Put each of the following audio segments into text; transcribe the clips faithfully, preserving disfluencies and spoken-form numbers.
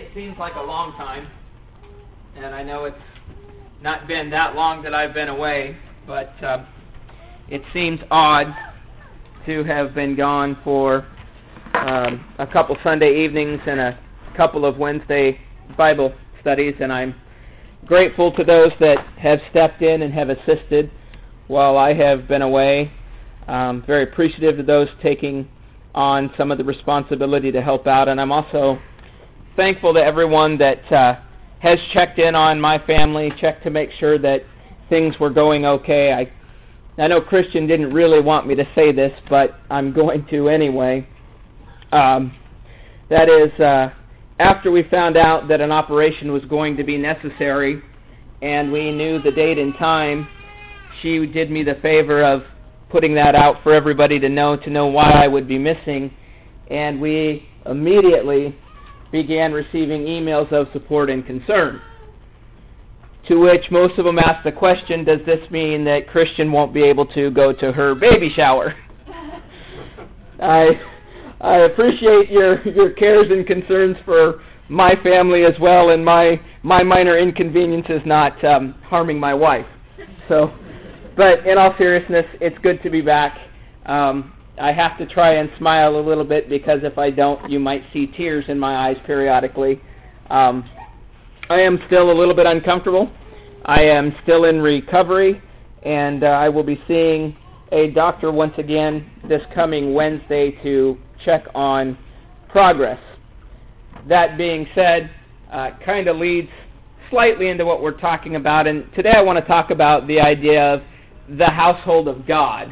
it seems like a long time, and I know it's not been that long that I've been away, but uh, it seems odd to have been gone for um, a couple Sunday evenings and a couple of Wednesday Bible studies, and I'm grateful to those that have stepped in and have assisted while I have been away. Um, very appreciative of those taking on some of the responsibility to help out, and I'm also thankful to everyone that uh, has checked in on my family, checked to make sure that things were going okay. I, I know Christian didn't really want me to say this, but I'm going to anyway. Um, that is, uh, after we found out that an operation was going to be necessary, and we knew the date and time, she did me the favor of putting that out for everybody to know, to know why I would be missing, and we immediately began receiving emails of support and concern, to which most of them asked the question, does this mean that Christian won't be able to go to her baby shower? I I appreciate your, your cares and concerns for my family as well, and my, my minor inconvenience is not um, harming my wife. So, but in all seriousness, it's good to be back. Um, I have to try and smile a little bit, because if I don't, you might see tears in my eyes periodically. Um, I am still a little bit uncomfortable. I am still in recovery, and uh, I will be seeing a doctor once again this coming Wednesday to check on progress. That being said, uh, kind of leads slightly into what we're talking about, and today I want to talk about the idea of the household of God,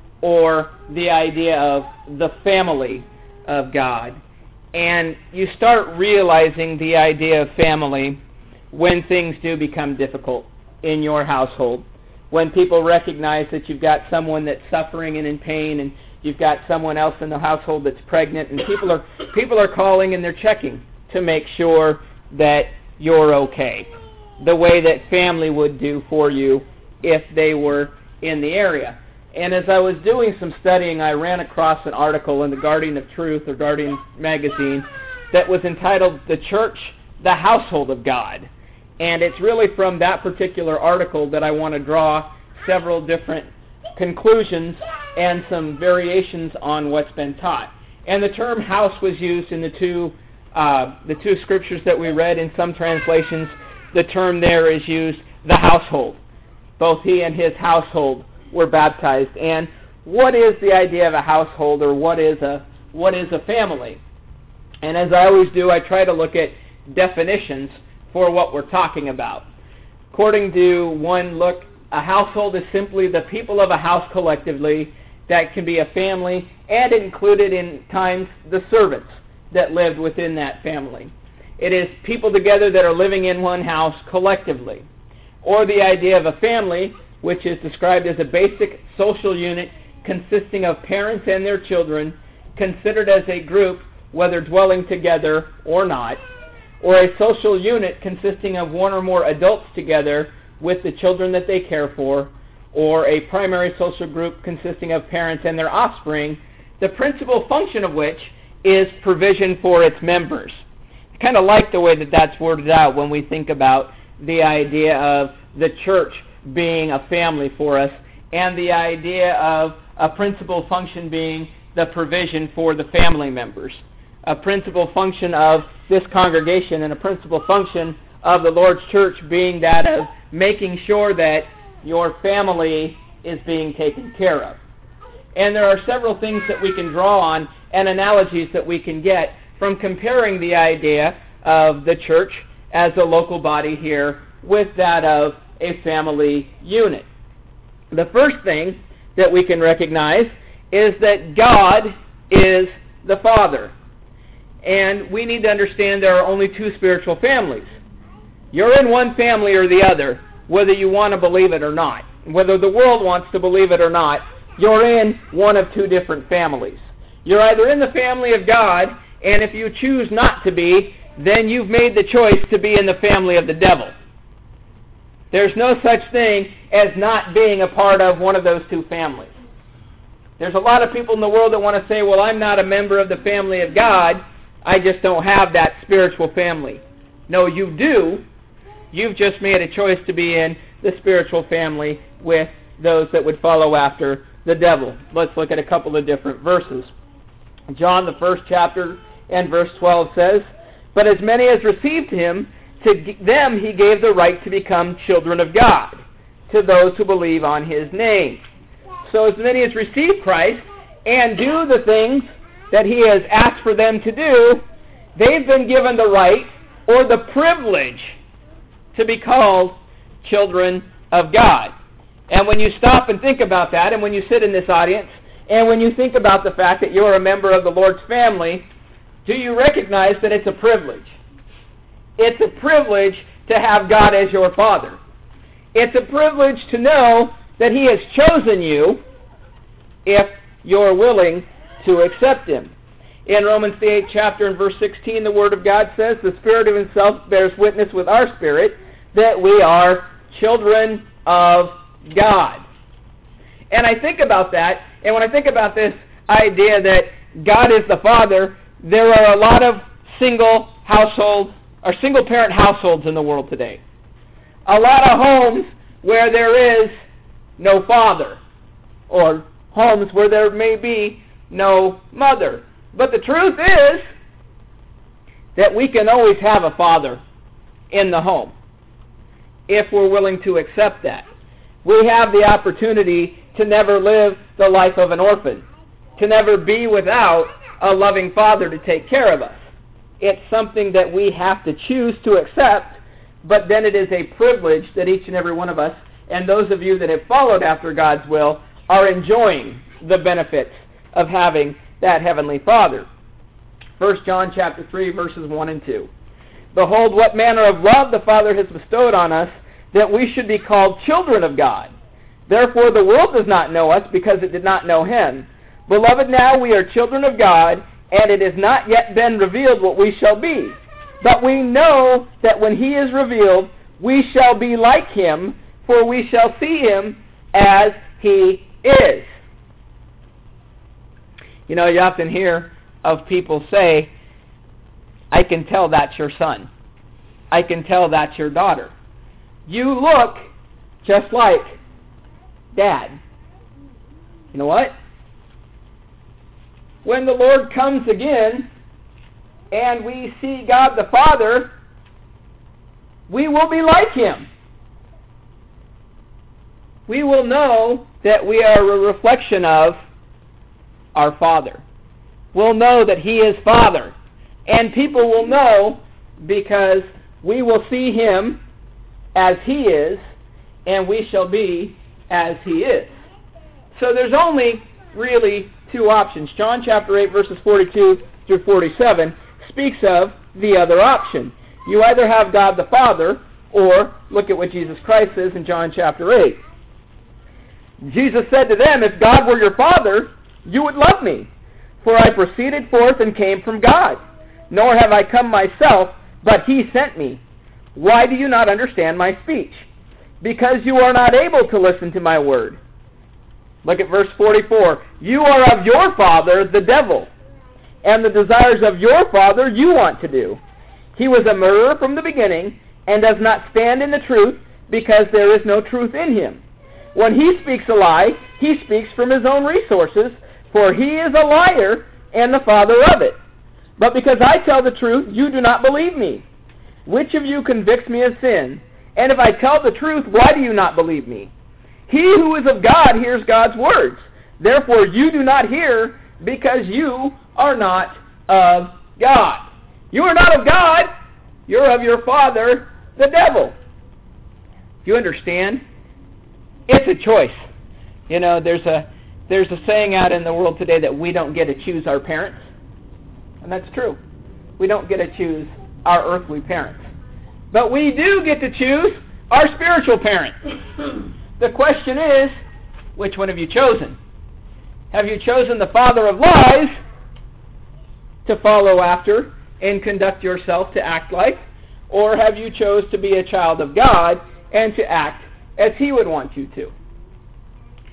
or the idea of the family of God. And you start realizing the idea of family when things do become difficult in your household, when people recognize that you've got someone that's suffering and in pain, and you've got someone else in the household that's pregnant, and people are people are calling and they're checking to make sure that you're okay, the way that family would do for you if they were in the area. And as I was doing some studying, I ran across an article in the Guardian of Truth, or Guardian magazine, that was entitled, "The Church, the Household of God." And it's really from that particular article that I want to draw several different conclusions and some variations on what's been taught. And the term house was used in the two uh, the two scriptures that we read. In some translations, the term there is used, the household. Both he and his household were baptized. And what is the idea of a household, or what is a what is a family? And as I always do, I try to look at definitions for what we're talking about. According to one look, a household is simply the people of a house collectively. That can be a family, and included in times the servants that lived within that family. It is people together that are living in one house collectively. Or the idea of a family, which is described as a basic social unit consisting of parents and their children, considered as a group, whether dwelling together or not, or a social unit consisting of one or more adults together with the children that they care for, or a primary social group consisting of parents and their offspring, the principal function of which is provision for its members. I kind of like the way that that's worded out when we think about the idea of the church being a family for us, and the idea of a principal function being the provision for the family members. A principal function of this congregation, and a principal function of the Lord's church being that of making sure that your family is being taken care of. And there are several things that we can draw on, and analogies that we can get from comparing the idea of the church as a local body here with that of a family unit. The first thing that we can recognize is that God is the Father. And we need to understand there are only two spiritual families. You're in one family or the other, whether you want to believe it or not. Whether the world wants to believe it or not, you're in one of two different families. You're either in the family of God, and if you choose not to be, then you've made the choice to be in the family of the devil. There's no such thing as not being a part of one of those two families. There's a lot of people in the world that want to say, well, I'm not a member of the family of God, I just don't have that spiritual family. No, you do. You've just made a choice to be in the spiritual family with those that would follow after the devil. Let's look at a couple of different verses. John, the first chapter, and verse twelve says, "But as many as received him, to them he gave the right to become children of God, to those who believe on his name." So as many as receive Christ and do the things that he has asked for them to do, they've been given the right or the privilege to be called children of God. And when you stop and think about that, and when you sit in this audience, and when you think about the fact that you're a member of the Lord's family, do you recognize that it's a privilege? It's a privilege to have God as your Father. It's a privilege to know that he has chosen you if you're willing to accept him. In Romans the eighth chapter and verse sixteen, the Word of God says, "The Spirit of himself bears witness with our spirit that we are children of God." And I think about that, and when I think about this idea that God is the Father, there are a lot of single households, or single-parent households in the world today. A lot of homes where there is no father, or homes where there may be no mother. But the truth is that we can always have a father in the home if we're willing to accept that. We have the opportunity to never live the life of an orphan, to never be without a loving father to take care of us. It's something that we have to choose to accept, but then it is a privilege that each and every one of us, and those of you that have followed after God's will, are enjoying the benefits of having that heavenly Father. First John chapter three, verses one and two. "Behold, what manner of love the Father has bestowed on us, that we should be called children of God. Therefore the world does not know us, because it did not know him. Beloved, now we are children of God, and it has not yet been revealed what we shall be. But we know that when he is revealed, we shall be like him, for we shall see him as he is." You know, you often hear of people say, "I can tell that's your son. I can tell that's your daughter. You look just like Dad." You know what? When the Lord comes again and we see God the Father, we will be like him. We will know that we are a reflection of our Father. We'll know that he is Father. And people will know because we will see him as he is, and we shall be as he is. So there's only really two options. John chapter eight, verses forty-two through forty-seven speaks of the other option. You either have God the Father, or look at what Jesus Christ says in John chapter eight. Jesus said to them, "If God were your Father, you would love me, for I proceeded forth and came from God. Nor have I come myself, but he sent me. Why do you not understand my speech? Because you are not able to listen to my word." Look at verse forty-four. "You are of your father, the devil, and the desires of your father you want to do. He was a murderer from the beginning, and does not stand in the truth, because there is no truth in him. When he speaks a lie, he speaks from his own resources, for he is a liar and the father of it. But because I tell the truth, you do not believe me. Which of you convicts me of sin? And if I tell the truth, why do you not believe me? He who is of God hears God's words. Therefore you do not hear, because you are not of God." You are not of God. You're of your father, the devil. Do you understand? It's a choice. You know, there's a there's a saying out in the world today that we don't get to choose our parents. And that's true. We don't get to choose our earthly parents. But we do get to choose our spiritual parents. The question is, which one have you chosen? Have you chosen the father of lies to follow after and conduct yourself to act like? Or have you chose to be a child of God and to act as he would want you to?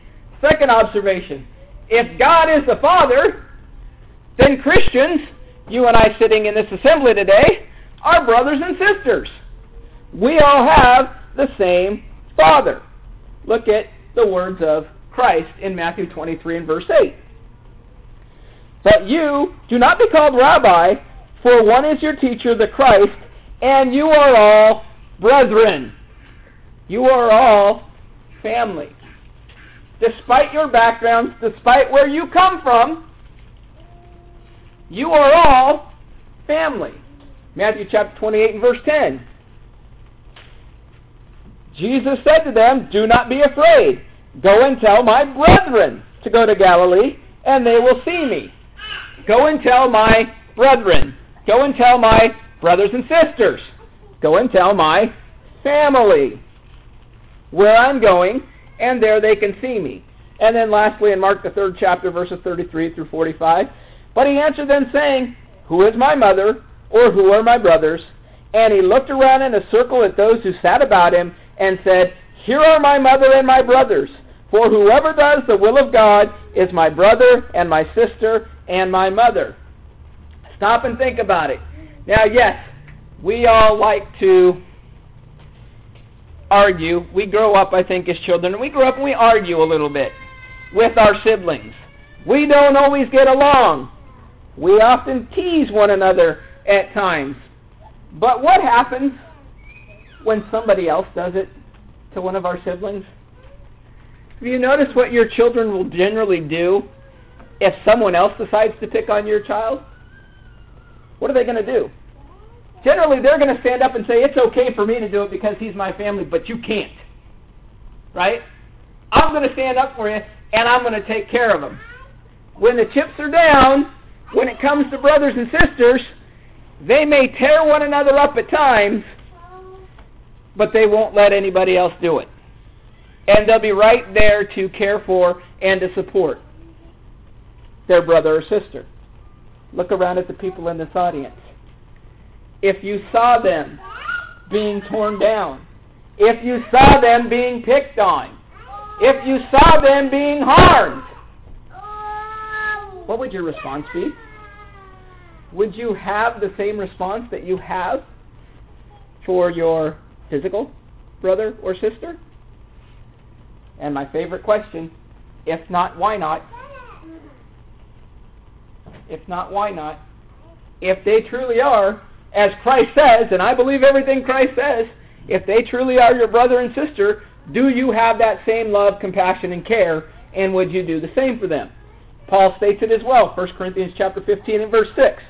Second observation. If God is the Father, then Christians, you and I sitting in this assembly today are brothers and sisters. We all have the same Father. Look at the words of Christ in Matthew twenty-three and verse eight. But you do not be called Rabbi, for one is your teacher, the Christ, and you are all brethren. You are all family. Despite your backgrounds, despite where you come from, you are all family. Matthew chapter twenty-eight and verse ten. Jesus said to them, do not be afraid. Go and tell my brethren to go to Galilee, and they will see me. Go and tell my brethren. Go and tell my brothers and sisters. Go and tell my family where I'm going, and there they can see me. And then lastly, in Mark the third chapter, verses thirty-three through forty-five, but he answered them, saying, who is my mother, or who are my brothers? And he looked around in a circle at those who sat about him, and said, here are my mother and my brothers. For whoever does the will of God is my brother and my sister and my mother. Stop and think about it. Now, yes, we all like to argue. We grow up, I think, as children, and we grow up and we argue a little bit with our siblings. We don't always get along. We often tease one another at times. But what happens when somebody else does it to one of our siblings? Have you noticed what your children will generally do if someone else decides to pick on your child? What are they going to do? Generally, they're going to stand up and say, it's okay for me to do it because he's my family, but you can't. Right? I'm going to stand up for you, and I'm going to take care of him. When the chips are down, when it comes to brothers and sisters, they may tear one another up at times, but they won't let anybody else do it. And they'll be right there to care for and to support their brother or sister. Look around at the people in this audience. If you saw them being torn down, if you saw them being picked on, if you saw them being harmed, what would your response be? Would you have the same response that you have for your physical brother or sister? And my favorite question, if not, why not? If not, why not? If they truly are, as Christ says, and I believe everything Christ says, if they truly are your brother and sister, do you have that same love, compassion, and care, and would you do the same for them? Paul states it as well, First Corinthians chapter fifteen and verse six.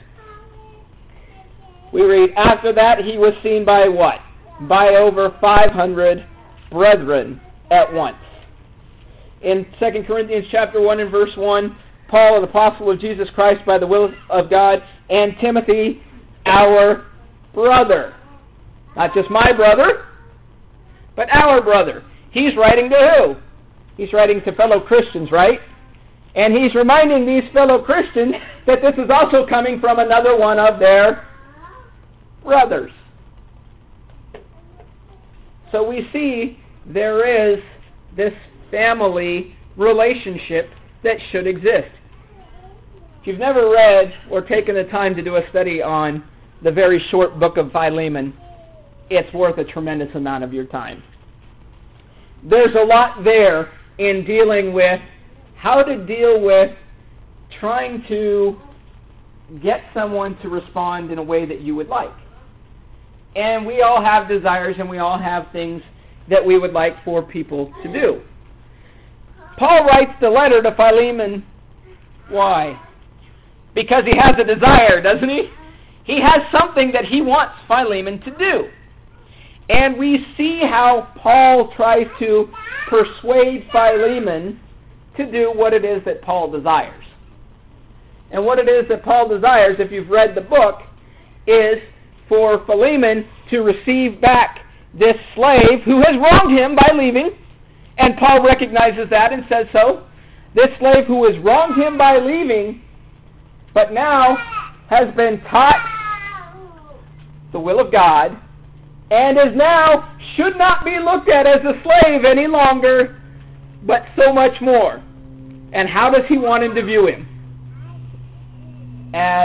We read, after that he was seen by what? By over five hundred brethren at once. In Second Corinthians chapter one and verse one, Paul, an apostle of Jesus Christ by the will of God, and Timothy, our brother. Not just my brother, but our brother. He's writing to who? He's writing to fellow Christians, right? And he's reminding these fellow Christians that this is also coming from another one of their brothers. So we see there is this family relationship that should exist. If you've never read or taken the time to do a study on the very short book of Philemon, it's worth a tremendous amount of your time. There's a lot there in dealing with how to deal with trying to get someone to respond in a way that you would like. And we all have desires and we all have things that we would like for people to do. Paul writes the letter to Philemon. Why? Because he has a desire, doesn't he? He has something that he wants Philemon to do. And we see how Paul tries to persuade Philemon to do what it is that Paul desires. And what it is that Paul desires, if you've read the book, is for Philemon to receive back this slave who has wronged him by leaving. And Paul recognizes that and says so. This slave who has wronged him by leaving, but now has been taught the will of God, and is now should not be looked at as a slave any longer, but so much more. And how does he want him to view him? As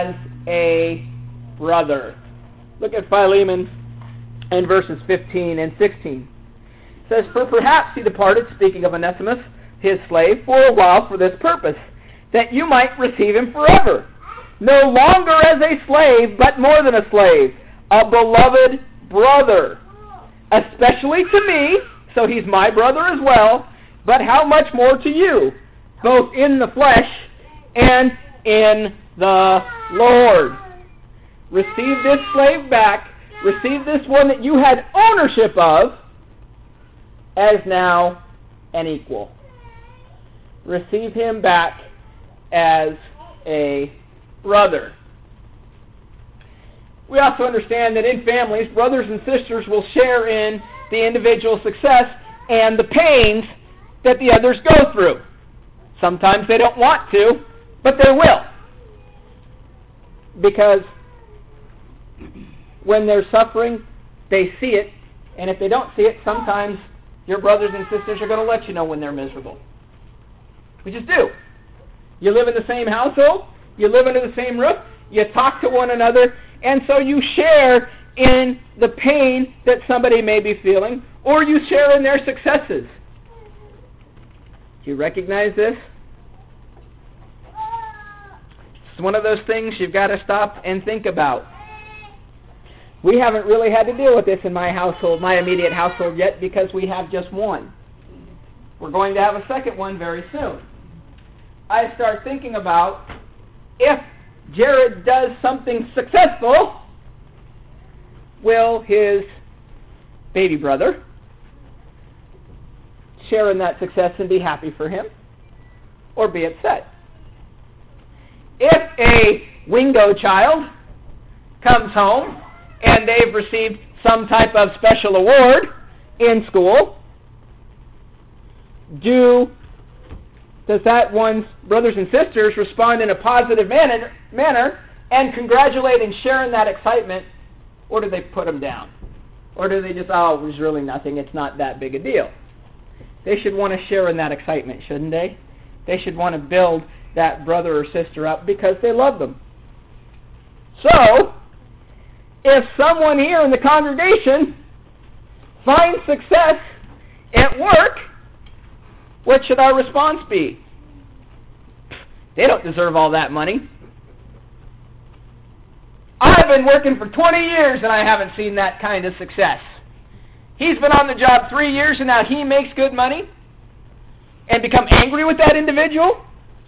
a brother. Look at Philemon in verses fifteen and sixteen. It says, "For perhaps he departed," speaking of Onesimus, his slave, "for a while for this purpose, that you might receive him forever, no longer as a slave, but more than a slave, a beloved brother, especially to me," so he's my brother as well, "but how much more to you, both in the flesh and in the Lord." Receive this slave back, receive this one that you had ownership of, as now an equal. Receive him back as a brother. We also understand that in families, brothers and sisters will share in the individual success and the pains that the others go through. Sometimes they don't want to, but they will. Because when they're suffering, they see it, and if they don't see it, sometimes your brothers and sisters are going to let you know when they're miserable. We just do. You live in the same household, you live under the same roof, you talk to one another, and so you share in the pain that somebody may be feeling, or you share in their successes. Do you recognize this? It's one of those things you've got to stop and think about. We haven't really had to deal with this in my household, my immediate household yet, because we have just one. We're going to have a second one very soon. I start thinking about, if Jared does something successful, will his baby brother share in that success and be happy for him, or be upset? If a Wingo child comes home and they've received some type of special award in school, do does that one's brothers and sisters respond in a positive manner, manner and congratulate and share in that excitement, or do they put them down? Or do they just, oh, it was really nothing, it's not that big a deal? They should want to share in that excitement, shouldn't they? They should want to build that brother or sister up because they love them. So, if someone here in the congregation finds success at work, what should our response be? They don't deserve all that money. I've been working for twenty years and I haven't seen that kind of success. He's been on the job three years and now he makes good money, and become angry with that individual?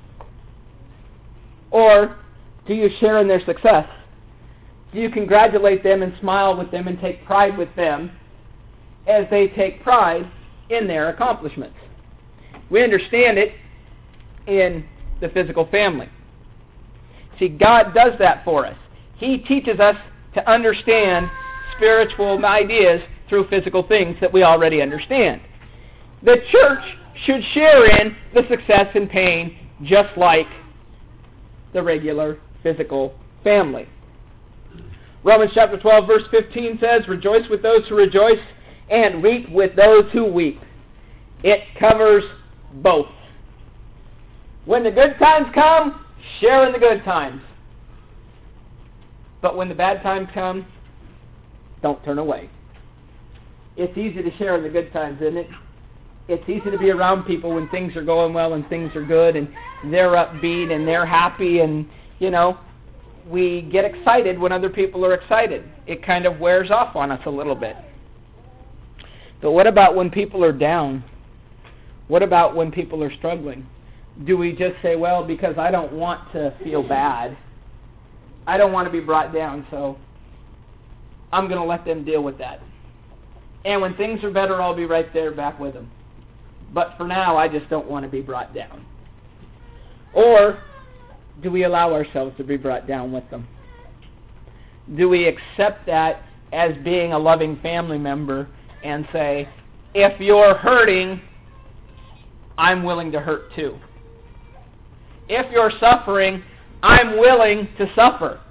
Or do you share in their success? Do you congratulate them and smile with them and take pride with them as they take pride in their accomplishments? We understand it in the physical family. See, God does that for us. He teaches us to understand spiritual ideas through physical things that we already understand. The church should share in the success and pain just like the regular physical family. Romans chapter twelve verse fifteen says, "Rejoice with those who rejoice and weep with those who weep." It covers both. When the good times come, share in the good times. But when the bad times come, don't turn away. It's easy to share in the good times, isn't it? It's easy to be around people when things are going well and things are good and they're upbeat and they're happy, and, you know, we get excited when other people are excited. It kind of wears off on us a little bit. But what about when people are down? What about when people are struggling? Do we just say, well, because I don't want to feel bad, I don't want to be brought down, so I'm going to let them deal with that. And when things are better, I'll be right there back with them. But for now, I just don't want to be brought down. Or do we allow ourselves to be brought down with them? Do we accept that as being a loving family member and say, if you're hurting, I'm willing to hurt too. If you're suffering, I'm willing to suffer.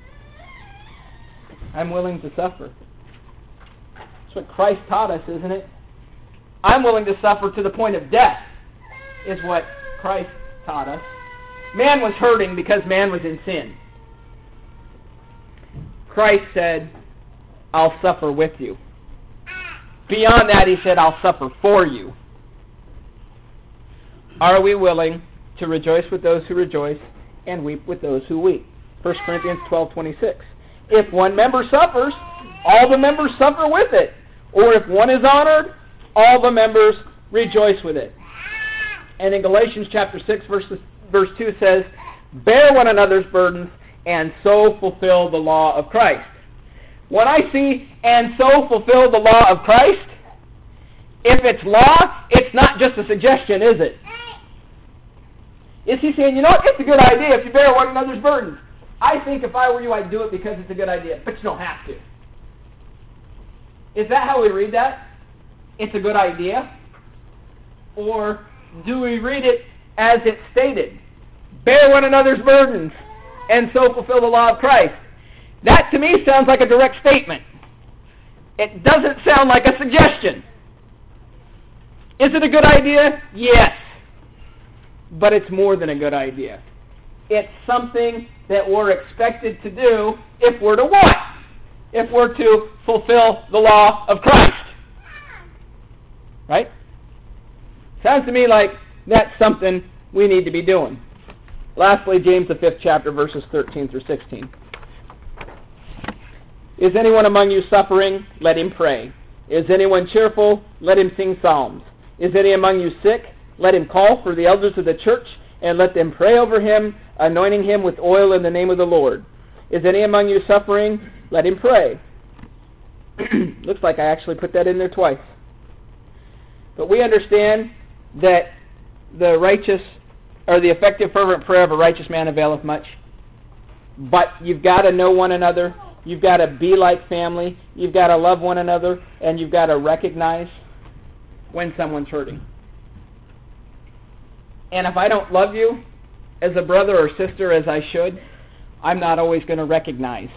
I'm willing to suffer. That's what Christ taught us, isn't it? I'm willing to suffer to the point of death, is what Christ taught us. Man was hurting because man was in sin. Christ said, I'll suffer with you. Beyond that, he said, I'll suffer for you. Are we willing to rejoice with those who rejoice and weep with those who weep? First Corinthians twelve twenty-six. If one member suffers, all the members suffer with it. Or if one is honored, all the members rejoice with it. And in Galatians chapter six, verse, verse two says, bear one another's burdens and so fulfill the law of Christ. When I see, and so fulfill the law of Christ, if it's law, it's not just a suggestion, is it? Is he saying, you know what, it's a good idea if you bear one another's burdens. I think if I were you, I'd do it because it's a good idea, but you don't have to. Is that how we read that? It's a good idea? Or do we read it as it's stated? Bear one another's burdens and so fulfill the law of Christ. That to me sounds like a direct statement. It doesn't sound like a suggestion. Is it a good idea? Yes. But it's more than a good idea. It's something that we're expected to do if we're to what? If we're to fulfill the law of Christ. Right? Sounds to me like that's something we need to be doing. Lastly, James the fifth chapter, verses thirteen through sixteen. Is anyone among you suffering? Let him pray. Is anyone cheerful? Let him sing psalms. Is any among you sick? Let him call for the elders of the church, and let them pray over him, anointing him with oil in the name of the Lord. Is any among you suffering? Let him pray. Looks like I actually put that in there twice. But we understand that the righteous, or the effective fervent prayer of a righteous man availeth much. But you've got to know one another. You've got to be like family. You've got to love one another. And you've got to recognize when someone's hurting. And if I don't love you as a brother or sister as I should, I'm not always going to recognize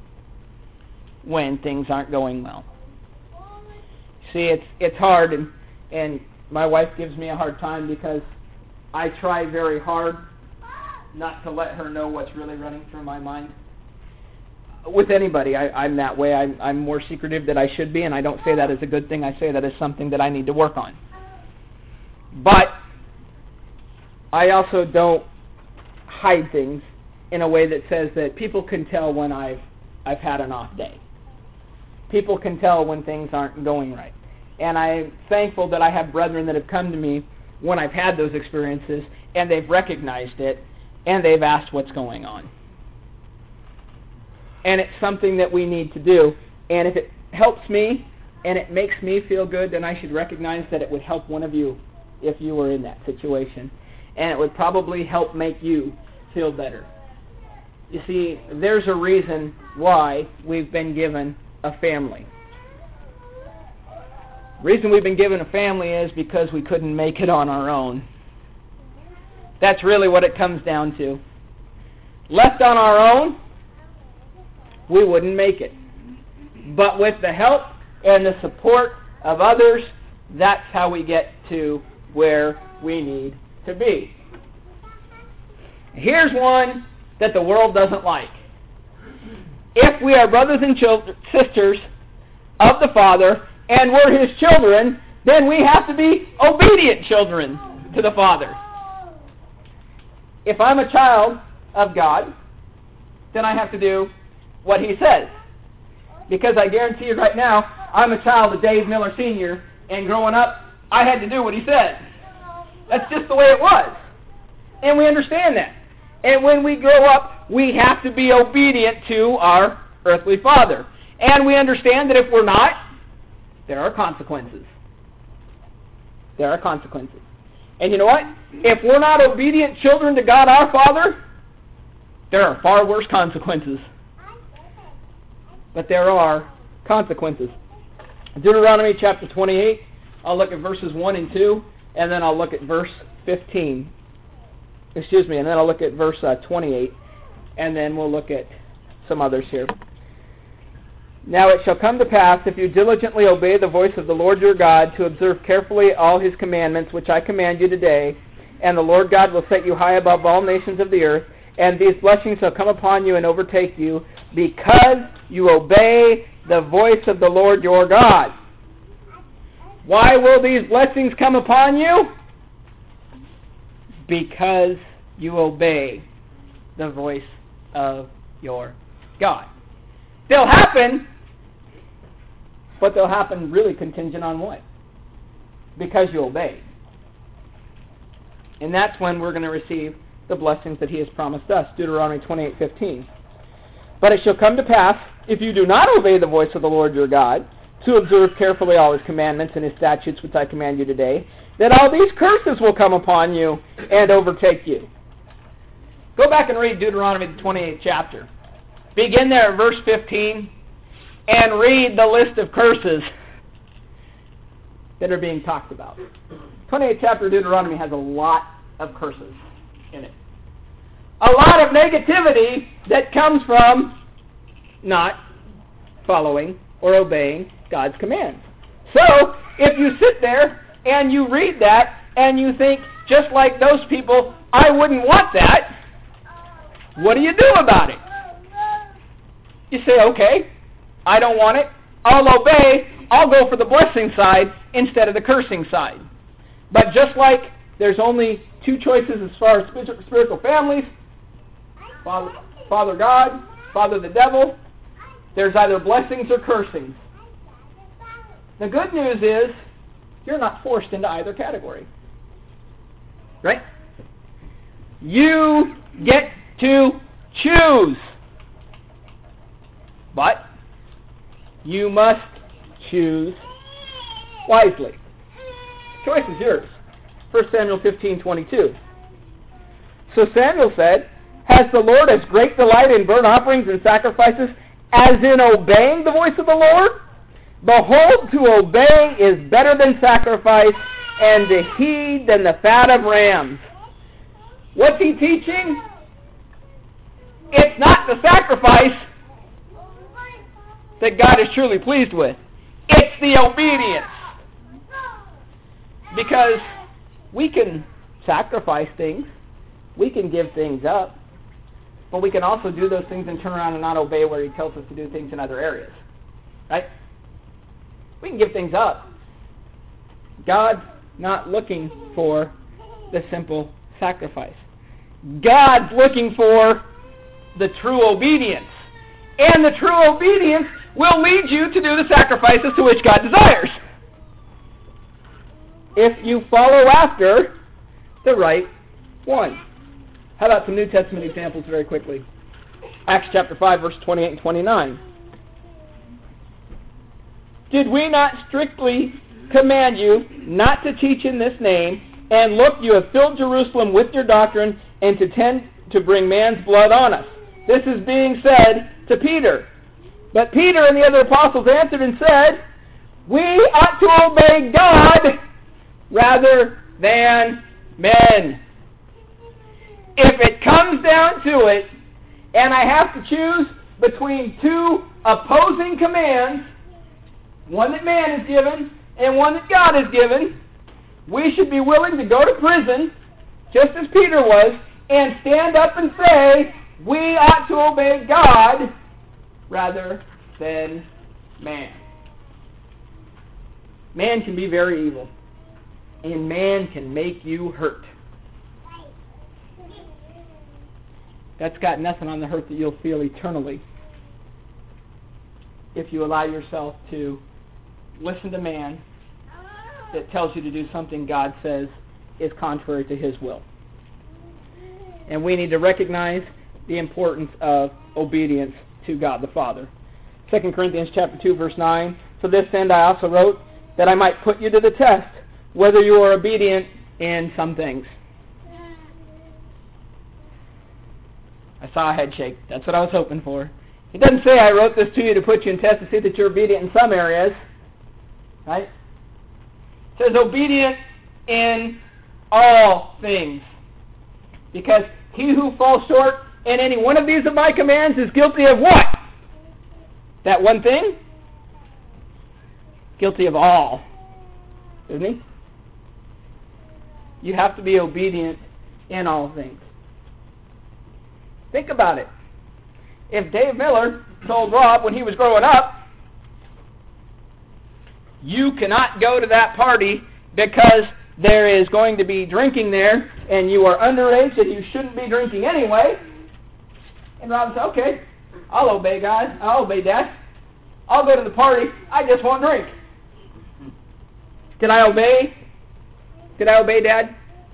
when things aren't going well. See, it's it's hard, and, and my wife gives me a hard time because I try very hard not to let her know what's really running through my mind. With anybody, I, I'm that way. I'm, I'm more secretive than I should be, and I don't say that as a good thing. I say that as something that I need to work on. But I also don't hide things in a way that says that people can tell when I've I've had an off day. People can tell when things aren't going right. And I'm thankful that I have brethren that have come to me when I've had those experiences, and they've recognized it, and they've asked what's going on. And it's something that we need to do. And if it helps me, and it makes me feel good, then I should recognize that it would help one of you if you were in that situation. And it would probably help make you feel better. You see, there's a reason why we've been given a family. The reason we've been given a family is because we couldn't make it on our own. That's really what it comes down to. Left on our own, we wouldn't make it. But with the help and the support of others, that's how we get to where we need to be. Here's one that the world doesn't like. If we are brothers and children, sisters of the Father, and we're His children, then we have to be obedient children to the Father. If I'm a child of God, then I have to do what He says. Because I guarantee you right now, I'm a child of Dave Miller Senior, and growing up, I had to do what he said. That's just the way it was. And we understand that. And when we grow up, we have to be obedient to our earthly father. And we understand that if we're not, there are consequences. There are consequences. And you know what? If we're not obedient children to God our Father, there are far worse consequences. But there are consequences. Deuteronomy chapter twenty-eight, I'll look at verses one and two, and then I'll look at verse fifteen. Excuse me, and then I'll look at verse uh, twenty-eight, and then we'll look at some others here. Now it shall come to pass, if you diligently obey the voice of the Lord your God, to observe carefully all His commandments, which I command you today, and the Lord God will set you high above all nations of the earth, and these blessings shall come upon you and overtake you, because you obey the voice of the Lord your God. Why will these blessings come upon you? Because you obey the voice of your God. They'll happen, but they'll happen really contingent on what? Because you obey. And that's when we're going to receive the blessings that he has promised us. Deuteronomy twenty-eight fifteen. But it shall come to pass, if you do not obey the voice of the Lord your God, to observe carefully all his commandments and his statutes which I command you today, that all these curses will come upon you and overtake you. Go back and read Deuteronomy the twenty-eighth chapter. Begin there at verse fifteen and read the list of curses that are being talked about. twenty-eighth chapter of Deuteronomy has a lot of curses in it. A lot of negativity that comes from not following or obeying God's commands. So, if you sit there and you read that and you think, just like those people, I wouldn't want that, what do you do about it? You say, okay, I don't want it. I'll obey. I'll go for the blessing side instead of the cursing side. But just like there's only two choices as far as spiritual families, Father, Father God, Father the devil, there's either blessings or cursings. The good news is you're not forced into either category. Right? You get to choose. But you must choose wisely. The choice is yours. First Samuel fifteen twenty-two. So Samuel said, has the Lord as great delight in burnt offerings and sacrifices as in obeying the voice of the Lord? Behold, to obey is better than sacrifice, and to heed than the fat of rams. What's he teaching? It's not the sacrifice that God is truly pleased with. It's the obedience. Because we can sacrifice things, we can give things up, but we can also do those things and turn around and not obey where he tells us to do things in other areas. Right? We can give things up. God's not looking for the simple sacrifice. God's looking for the true obedience. And the true obedience will lead you to do the sacrifices to which God desires, if you follow after the right one. How about some New Testament examples very quickly? Acts chapter five, verse twenty-eight and twenty-nine. Did we not strictly command you not to teach in this name? And look, you have filled Jerusalem with your doctrine, and to tend to bring man's blood on us. This is being said to Peter. But Peter and the other apostles answered and said, we ought to obey God rather than men. If it comes down to it, and I have to choose between two opposing commands, one that man is given and one that God has given, we should be willing to go to prison, just as Peter was, and stand up and say, we ought to obey God rather than man. Man can be very evil, and man can make you hurt. That's got nothing on the hurt that you'll feel eternally if you allow yourself to listen to man that tells you to do something God says is contrary to his will. And we need to recognize the importance of obedience to God the Father. Second Corinthians chapter two, verse nine, for this end I also wrote, that I might put you to the test, whether you are obedient in some things. I saw a head shake. That's what I was hoping for. He doesn't say I wrote this to you to put you in test to see that you're obedient in some areas. Right? It says obedient in all things. Because he who falls short in any one of these of my commands is guilty of what? That one thing? Guilty of all. Isn't he? You have to be obedient in all things. Think about it. if Dave Miller told Rob when he was growing up, you cannot go to that party because there is going to be drinking there and you are underage and you shouldn't be drinking anyway. And Rob said, okay, I'll obey God. I'll obey Dad. I'll go to the party. I just won't drink. Did I obey? Did I obey Dad?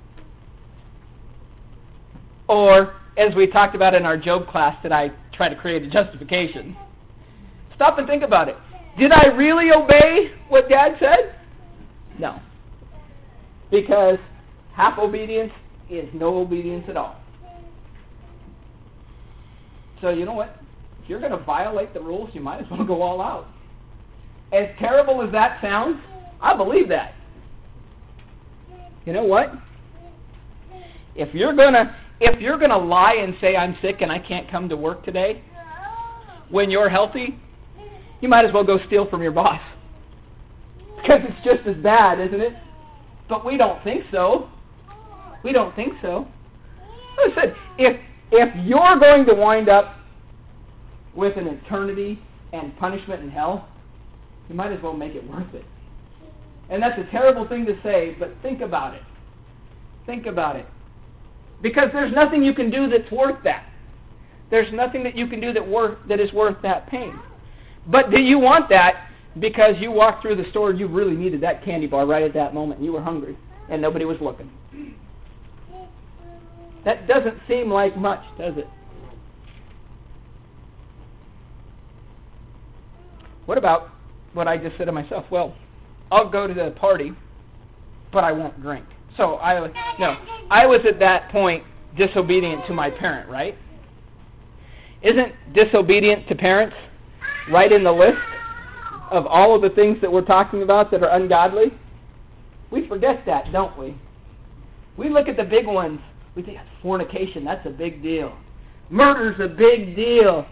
Or, as we talked about in our Job class, did I try to create a justification? Stop and think about it. Did I really obey what Dad said? No. Because half obedience is no obedience at all. So you know what? If you're going to violate the rules, you might as well go all out. As terrible as that sounds, I believe that. You know what? If you're going to if you're going to lie and say I'm sick and I can't come to work today when you're healthy, you might as well go steal from your boss. Because it's just as bad, isn't it? But we don't think so. We don't think so. Like I said, if if you're going to wind up with an eternity and punishment in hell, you might as well make it worth it. And that's a terrible thing to say, but think about it. Think about it. Because there's nothing you can do that's worth that. There's nothing that you can do that worth that is worth that pain. But do you want that because you walked through the store and you really needed that candy bar right at that moment and you were hungry and nobody was looking? That doesn't seem like much, does it? What about what I just said to myself? Well, I'll go to the party, but I won't drink. So I was, no, I was at that point disobedient to my parent, right? Isn't disobedient to parents right in the list of all of the things that we're talking about that are ungodly? We forget that, don't we? We look at the big ones. We think fornication, that's a big deal. Murder's a big deal.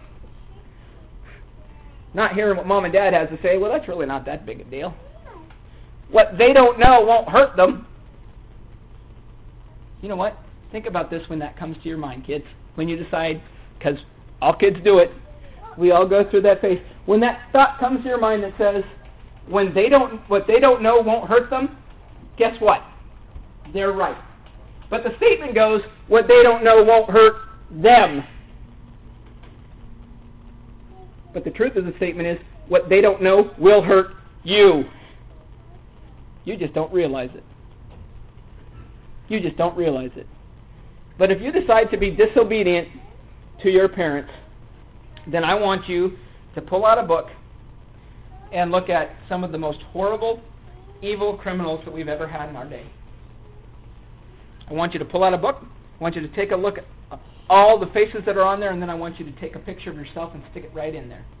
Not hearing what Mom and Dad has to say, well, that's really not that big a deal. What they don't know won't hurt them. You know what? Think about this when that comes to your mind, kids. When you decide, because all kids do it, we all go through that phase. When that thought comes to your mind that says, when they don't, what they don't know won't hurt them, guess what? They're right. But the statement goes, what they don't know won't hurt them. But the truth of the statement is, what they don't know will hurt you. You just don't realize it. You just don't realize it. But if you decide to be disobedient to your parents, then I want you to pull out a book and look at some of the most horrible, evil criminals that we've ever had in our day. I want you to pull out a book. I want you to take a look at all the faces that are on there, and then I want you to take a picture of yourself and stick it right in there.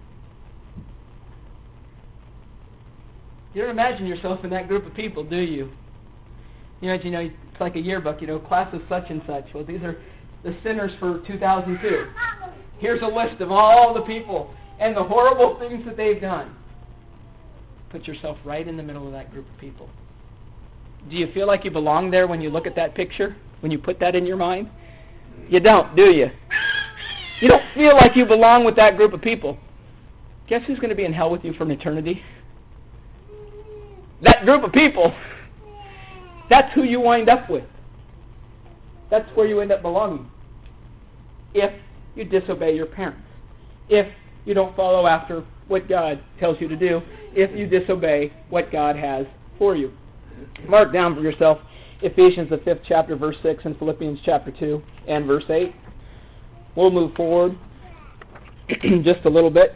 You don't imagine yourself in that group of people, do you? You know, you know, it's like a yearbook, you know, class of such and such. Well, these are the sinners for two thousand two. Here's a list of all the people and the horrible things that they've done. Put yourself right in the middle of that group of people. Do you feel like you belong there when you look at that picture? When you put that in your mind? You don't, do you? You don't feel like you belong with that group of people. Guess who's going to be in hell with you for an eternity? That group of people. That's who you wind up with. That's where you end up belonging. If you disobey your parents. If you don't follow after what God tells you to do. If you disobey what God has for you. Mark down for yourself Ephesians, the fifth chapter, verse six, and Philippians chapter two and verse eight. We'll move forward just a little bit.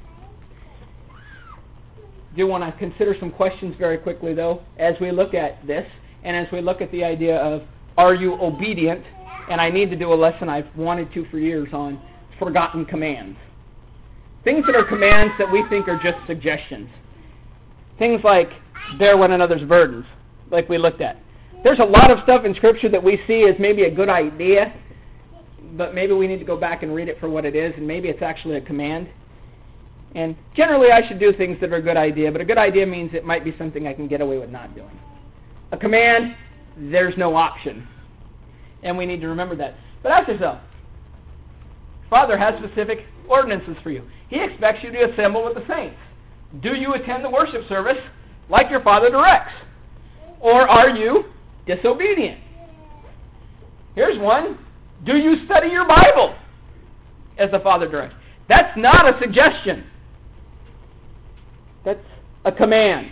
Do want to consider some questions very quickly, though, as we look at this, and as we look at the idea of, are you obedient? And I need to do a lesson I've wanted to for years on forgotten commands. Things that are commands that we think are just suggestions. Things like bear one another's burdens, like we looked at. There's a lot of stuff in Scripture that we see as maybe a good idea, but maybe we need to go back and read it for what it is, and maybe it's actually a command. And generally I should do things that are a good idea, but a good idea means it might be something I can get away with not doing. A command, there's no option. And we need to remember that. But ask yourself, Father has specific ordinances for you. He expects you to assemble with the saints. Do you attend the worship service like your Father directs? Or are you disobedient? Here's one. Do you study your Bible as the Father directs? That's not a suggestion. That's a command.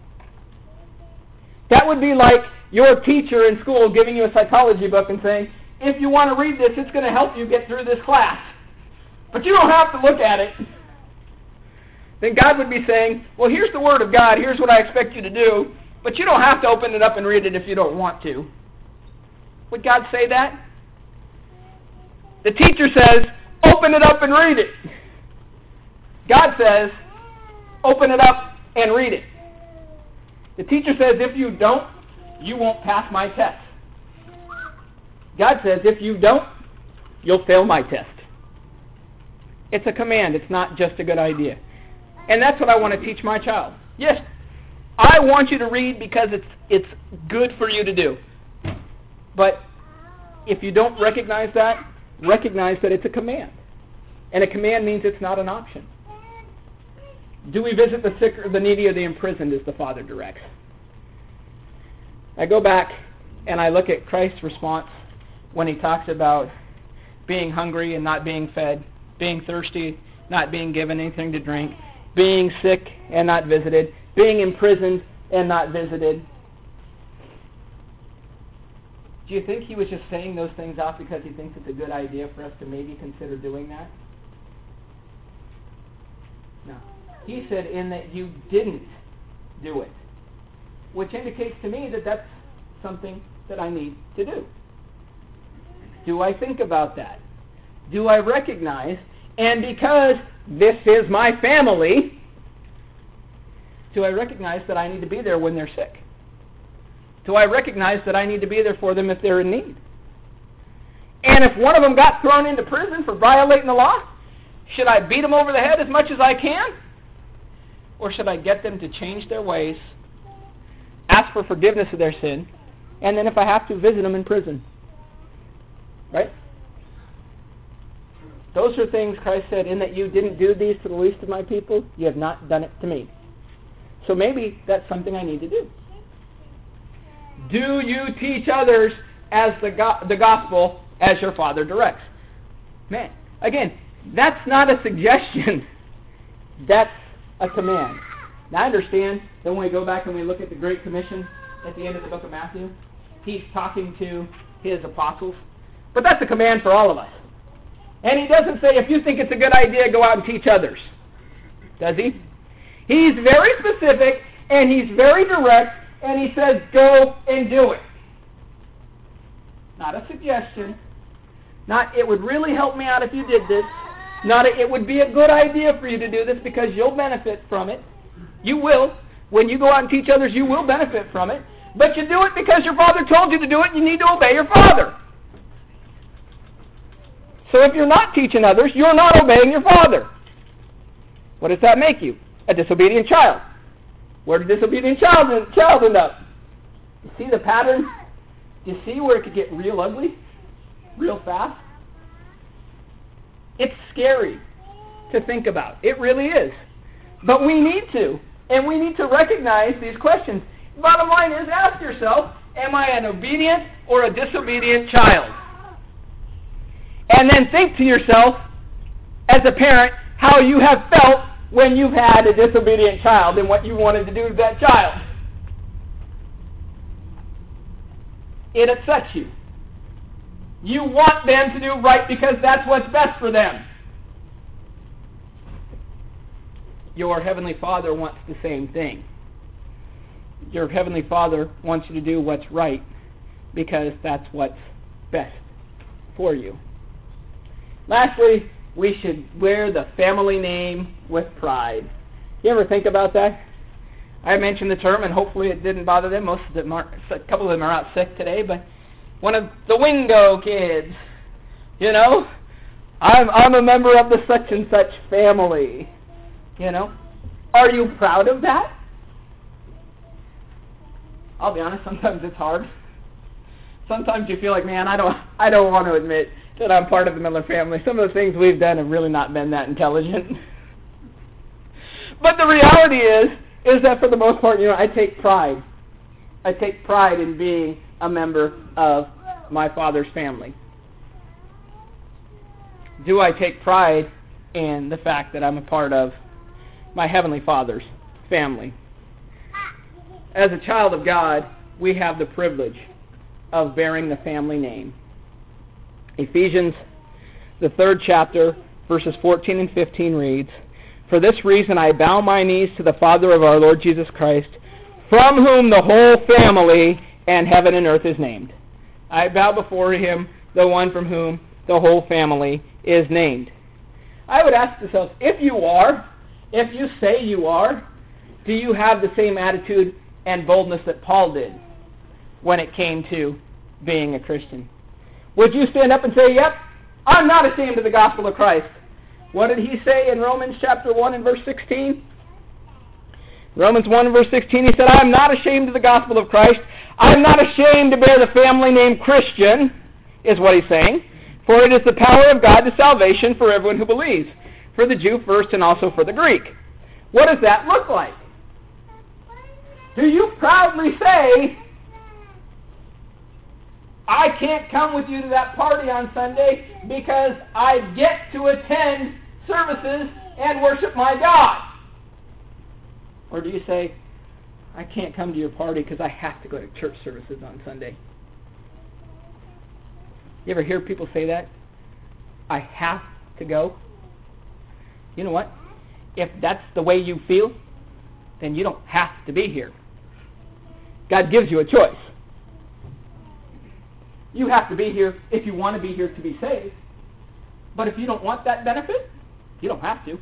That would be like your teacher in school giving you a psychology book and saying, if you want to read this, it's going to help you get through this class. But you don't have to look at it. Then God would be saying, well, here's the Word of God. Here's what I expect you to do. But you don't have to open it up and read it if you don't want to. Would God say that? The teacher says, open it up and read it. God says, open it up and read it. The teacher says, if you don't, you won't pass my test. God says, if you don't, you'll fail my test. It's a command. It's not just a good idea. And that's what I want to teach my child. Yes, I want you to read because it's it's good for you to do. But if you don't recognize that, recognize that it's a command. And a command means it's not an option. Do we visit the sick or the needy or the imprisoned as the Father directs? I go back and I look at Christ's response when he talks about being hungry and not being fed, being thirsty, not being given anything to drink, being sick and not visited, being imprisoned and not visited. Do you think he was just saying those things out because he thinks it's a good idea for us to maybe consider doing that? No. He said, in that you didn't do it, which indicates to me that that's something that I need to do. Do I think about that? Do I recognize, and because this is my family, do I recognize that I need to be there when they're sick? Do I recognize that I need to be there for them if they're in need? And if one of them got thrown into prison for violating the law, should I beat them over the head as much as I can? Or should I get them to change their ways, ask for forgiveness of their sin, and then if I have to, visit them in prison? Right? Those are things Christ said, in that you didn't do these to the least of my people, you have not done it to me. So maybe that's something I need to do. Do you teach others as the go- the gospel as your Father directs? Man, again, that's not a suggestion. That's a command. Now I understand that when we go back and we look at the Great Commission at the end of the book of Matthew, he's talking to his apostles. But that's a command for all of us. And he doesn't say, if you think it's a good idea, go out and teach others. Does he? He's very specific, and he's very direct, and he says, go and do it. Not a suggestion. Not, it would really help me out if you did this. Not, a, it would be a good idea for you to do this because you'll benefit from it. You will. When you go out and teach others, you will benefit from it. But you do it because your Father told you to do it, you need to obey your Father. So if you're not teaching others, you're not obeying your Father. What does that make you? A disobedient child. Where did disobedient child, child end up? You see the pattern? Do you see where it could get real ugly? Real fast? It's scary to think about. It really is. But we need to. And we need to recognize these questions. Bottom line is, ask yourself, am I an obedient or a disobedient child? And then think to yourself, as a parent, how you have felt when you've had a disobedient child and what you wanted to do to that child. It upsets you. You want them to do right because that's what's best for them. Your Heavenly Father wants the same thing. Your Heavenly Father wants you to do what's right because that's what's best for you. Lastly, we should wear the family name with pride. You ever think about that? I mentioned the term, and hopefully it didn't bother them. Most of them are, a couple of them are out sick today, but one of the Wingo kids, you know, I'm I'm a member of the such and such family. You know, are you proud of that? I'll be honest. Sometimes it's hard. Sometimes you feel like, man, I don't I don't want to admit that I'm part of the Miller family. Some of the things we've done have really not been that intelligent. But the reality is, is that for the most part, you know, I take pride. I take pride in being a member of my father's family. Do I take pride in the fact that I'm a part of my Heavenly Father's family? As a child of God, we have the privilege of bearing the family name. Ephesians, the third chapter, verses fourteen and fifteen reads, "For this reason I bow my knees to the Father of our Lord Jesus Christ, from whom the whole family and heaven and earth is named." I bow before him, the one from whom the whole family is named. I would ask yourself, if you are, if you say you are, do you have the same attitude and boldness that Paul did when it came to being a Christian? Would you stand up and say, yep, I'm not ashamed of the gospel of Christ? What did he say in Romans chapter one and verse sixteen? Romans one and verse sixteen, he said, I am not ashamed of the gospel of Christ. I am not ashamed to bear the family name Christian, is what he's saying. For it is the power of God to salvation for everyone who believes, for the Jew first and also for the Greek. What does that look like? Do you proudly say, I can't come with you to that party on Sunday because I get to attend services and worship my God? Or do you say, I can't come to your party because I have to go to church services on Sunday? You ever hear people say that? I have to go? You know what? If that's the way you feel, then you don't have to be here. God gives you a choice. You have to be here if you want to be here to be saved. But if you don't want that benefit, you don't have to.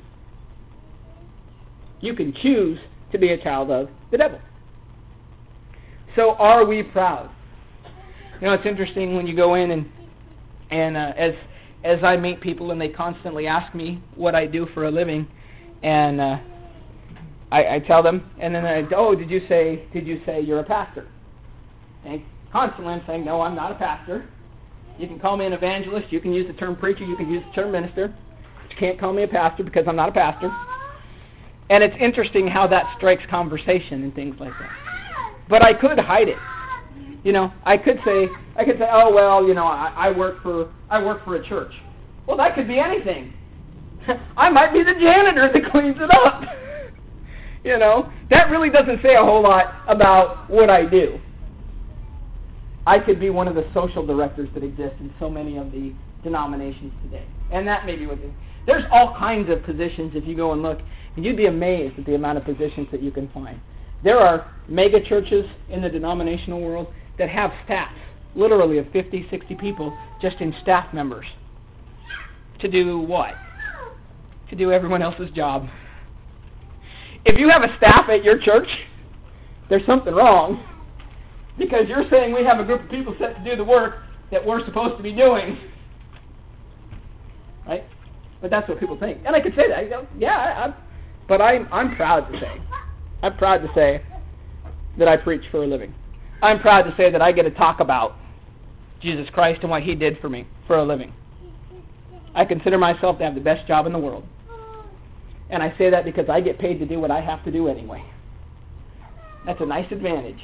You can choose to be a child of the devil. So are we proud? You know, it's interesting when you go in and and uh, as as I meet people and they constantly ask me what I do for a living, and uh, I, I tell them, and then I oh, did you say did you say you're a pastor? And constantly I'm saying, no, I'm not a pastor. You can call me an evangelist. You can use the term preacher. You can use the term minister. But you can't call me a pastor because I'm not a pastor. And it's interesting how that strikes conversation and things like that. But I could hide it. You know, I could say, I could say, oh well, you know, I, I work for, I work for a church. Well, that could be anything. I might be the janitor that cleans it up. You know, that really doesn't say a whole lot about what I do. I could be one of the social directors that exist in so many of the denominations today. And that may be what it is. There's all kinds of positions if you go and look, and you'd be amazed at the amount of positions that you can find. There are mega churches in the denominational world that have staffs, literally of fifty, sixty people, just in staff members. To do what? To do everyone else's job. If you have a staff at your church, there's something wrong. Because you're saying we have a group of people set to do the work that we're supposed to be doing. Right? But that's what people think. And I could say that. You know, yeah, I, I, but I'm, I'm proud to say. I'm proud to say that I preach for a living. I'm proud to say that I get to talk about Jesus Christ and what He did for me for a living. I consider myself to have the best job in the world. And I say that because I get paid to do what I have to do anyway. That's a nice advantage.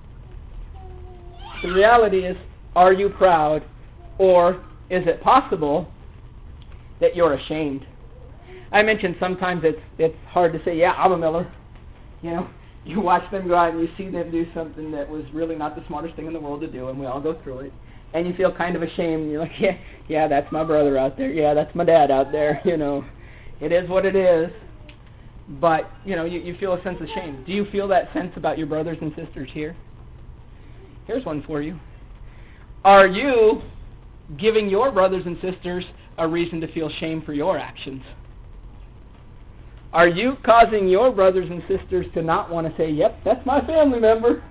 The reality is, are you proud, or is it possible that you're ashamed? I mentioned sometimes it's it's hard to say, yeah, I'm a Miller. You know, you watch them go out and you see them do something that was really not the smartest thing in the world to do, and we all go through it. And you feel kind of ashamed, and you're like, yeah, yeah, that's my brother out there. Yeah, that's my dad out there. You know, it is what it is. But, you know, you, you feel a sense of shame. Do you feel that sense about your brothers and sisters here? Here's one for you. Are you giving your brothers and sisters a reason to feel shame for your actions? Are you causing your brothers and sisters to not want to say, yep, that's my family member?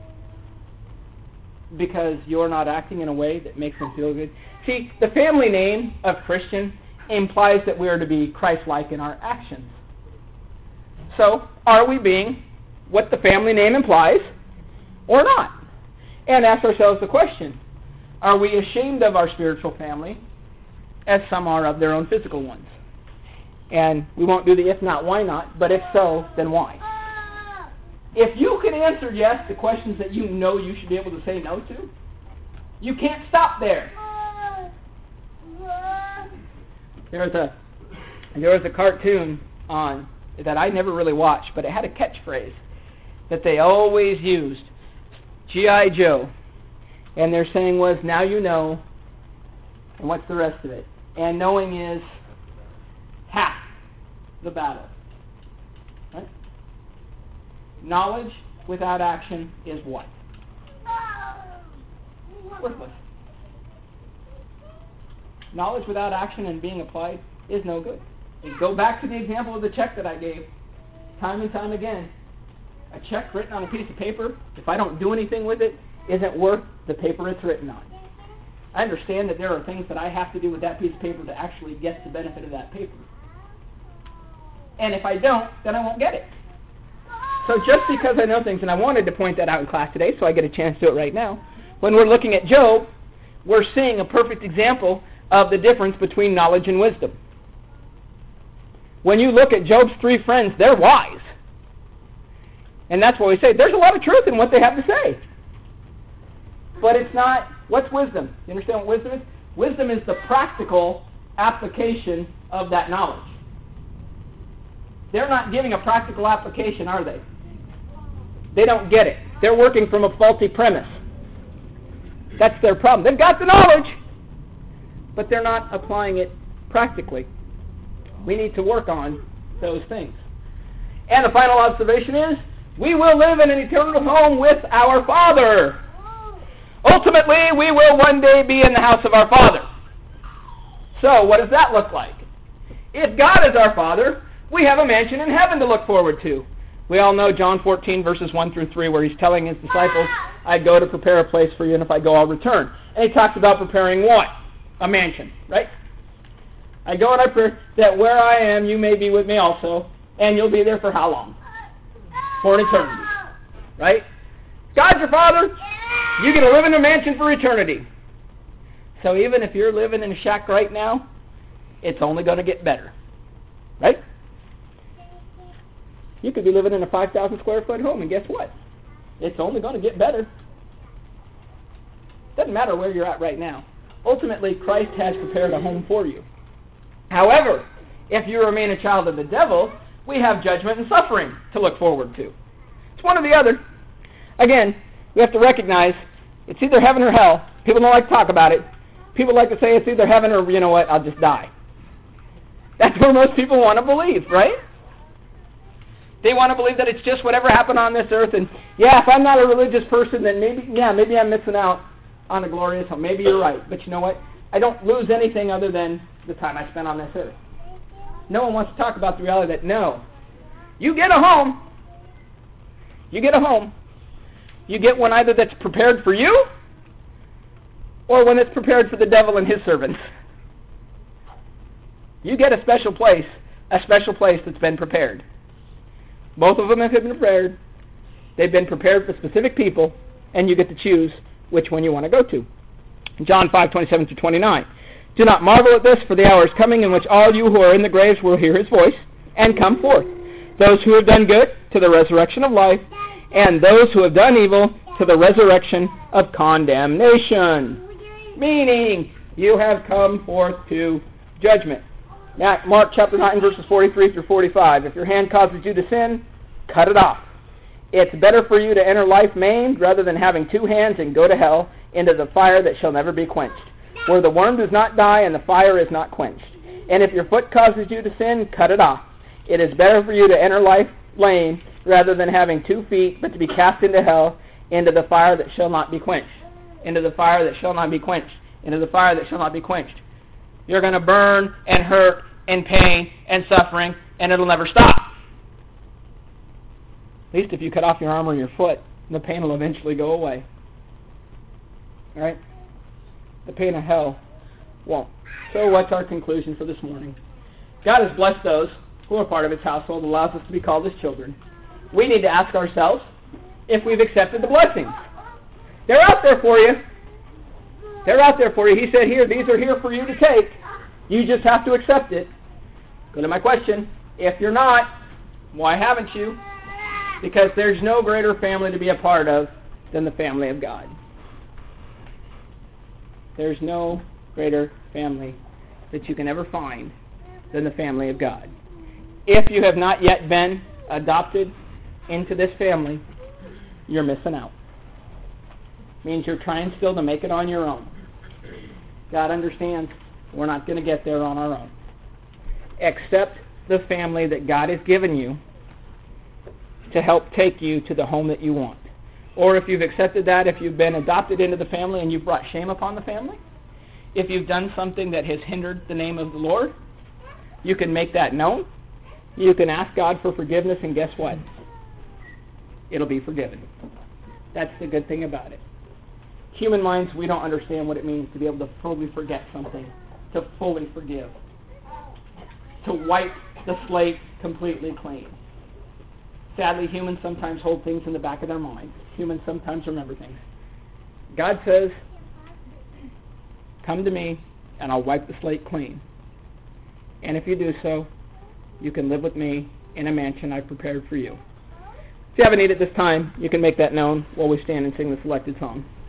Because you're not acting in a way that makes them feel good. See, the family name of Christian implies that we are to be Christ-like in our actions. So, are we being what the family name implies or not? And ask ourselves the question, are we ashamed of our spiritual family, as some are of their own physical ones. And we won't do the if not, why not, but if so, then why? If you can answer yes to questions that you know you should be able to say no to, you can't stop there. There was a there was a cartoon on that I never really watched, but it had a catchphrase that they always used, G I Joe. And their saying was, now you know, and what's the rest of it? And knowing is half the battle. Right? Knowledge without action is what? Worthless. Knowledge without action and being applied is no good. And go back to the example of the check that I gave time and time again. A check written on a piece of paper, if I don't do anything with it, isn't worth the paper it's written on. I understand that there are things that I have to do with that piece of paper to actually get the benefit of that paper. And if I don't, then I won't get it. So just because I know things, and I wanted to point that out in class today, so I get a chance to do it right now, when we're looking at Job, we're seeing a perfect example of the difference between knowledge and wisdom. When you look at Job's three friends, they're wise. And that's what we say. There's a lot of truth in what they have to say. But it's not, what's wisdom? You understand what wisdom is? Wisdom is the practical application of that knowledge. They're not giving a practical application, are they? They don't get it. They're working from a faulty premise. That's their problem. They've got the knowledge, but they're not applying it practically. We need to work on those things. And the final observation is, we will live in an eternal home with our Father. Ultimately, we will one day be in the house of our Father. So, what does that look like? If God is our Father, we have a mansion in heaven to look forward to. We all know John fourteen, verses one through three, where he's telling his disciples, I go to prepare a place for you, and if I go, I'll return. And he talks about preparing what? A mansion, right? I go and I pray that where I am, you may be with me also, and you'll be there for how long? For an eternity, right? God's your Father. You get to live in a mansion for eternity. So even if you're living in a shack right now, it's only going to get better, right? You could be living in a five thousand square foot home, and guess what? It's only going to get better. Doesn't matter where you're at right now. Ultimately, Christ has prepared a home for you. However, if you remain a child of the devil, we have judgment and suffering to look forward to. It's one or the other. Again, we have to recognize it's either heaven or hell. People don't like to talk about it. People like to say it's either heaven or, you know what, I'll just die. That's where most people want to believe, right? They want to believe that it's just whatever happened on this earth, and yeah, if I'm not a religious person, then maybe, yeah, maybe I'm missing out on a glorious home. Maybe you're right, but you know what? I don't lose anything other than the time I spent on this earth. No one wants to talk about the reality that, no, you get a home. You get a home. You get one either that's prepared for you or one that's prepared for the devil and his servants. You get a special place, a special place that's been prepared. Both of them have been prepared. They've been prepared for specific people, and you get to choose which one you want to go to. John five, twenty-seven through twenty-nine. Do not marvel at this, for the hour is coming in which all you who are in the graves will hear his voice and come forth. Those who have done good, to the resurrection of life, and those who have done evil, to the resurrection of condemnation. Meaning, you have come forth to judgment. Now, Mark chapter nine, verses forty-three through forty-five. If your hand causes you to sin, cut it off. It's better for you to enter life maimed rather than having two hands and go to hell, into the fire that shall never be quenched, where the worm does not die and the fire is not quenched. And if your foot causes you to sin, cut it off. It is better for you to enter life lame rather than having two feet, but to be cast into hell, into the fire that shall not be quenched. Into the fire that shall not be quenched. Into the fire that shall not be quenched. You're going to burn and hurt and pain and suffering, and it'll never stop. At least if you cut off your arm or your foot, the pain will eventually go away. All right? The pain of hell won't. So what's our conclusion for this morning? God has blessed those who are part of his household, allows us to be called his children. We need to ask ourselves if we've accepted the blessings. They're out there for you. They're out there for you. He said, here, these are here for you to take. You just have to accept it. Go to my question. If you're not, why haven't you? Because there's no greater family to be a part of than the family of God. There's no greater family that you can ever find than the family of God. If you have not yet been adopted into this family, you're missing out. Means you're trying still to make it on your own. God understands we're not going to get there on our own. Accept the family that God has given you to help take you to the home that you want. Or if you've accepted that, if you've been adopted into the family and you've brought shame upon the family, if you've done something that has hindered the name of the Lord, you can make that known. You can ask God for forgiveness, and guess what? It'll be forgiven. That's the good thing about it. Human minds, we don't understand what it means to be able to fully forget something, to fully forgive, to wipe the slate completely clean. Sadly, humans sometimes hold things in the back of their mind. Humans sometimes remember things. God says, come to me and I'll wipe the slate clean. And if you do so, you can live with me in a mansion I've prepared for you. If you have a need at this time, you can make that known while we stand and sing the selected song.